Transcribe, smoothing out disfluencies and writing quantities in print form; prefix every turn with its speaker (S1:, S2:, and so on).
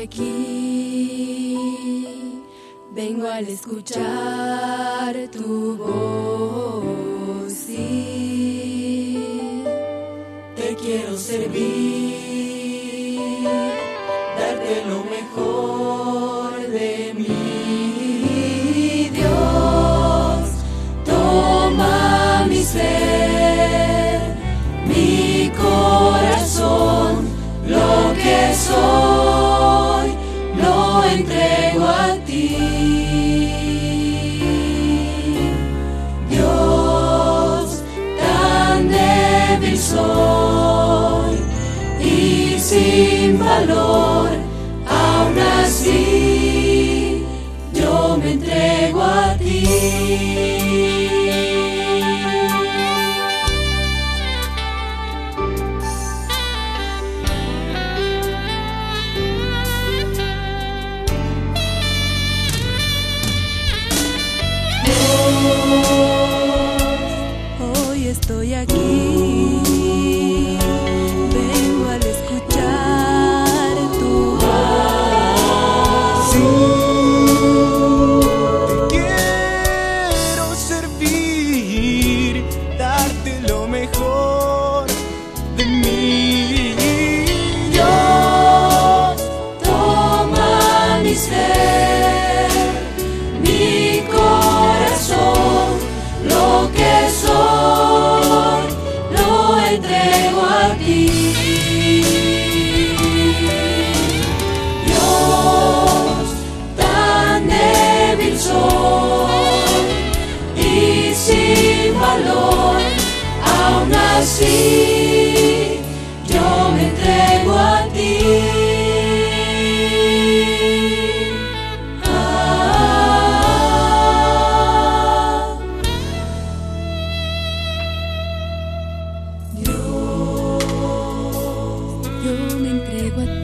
S1: aquí, vengo al escuchar tu voz, sí. Te quiero servir, darte lo mejor de mí, Dios. Toma mi ser, mi corazón, lo que soy, lo entrego a ti. Dios, tan débil soy y sin valor, aún así yo me entrego a ti. Hoy estoy aquí, vengo al escuchar tu voz.
S2: Sí, te quiero servir, darte lo mejor de mí.
S1: Dios, toma mi ser, mi corazón, lo que soy, lo entrego a ti. Dios, tan débil soy y sin valor, aún así yo me entrego a ti. Dios, yo me entrego a ti.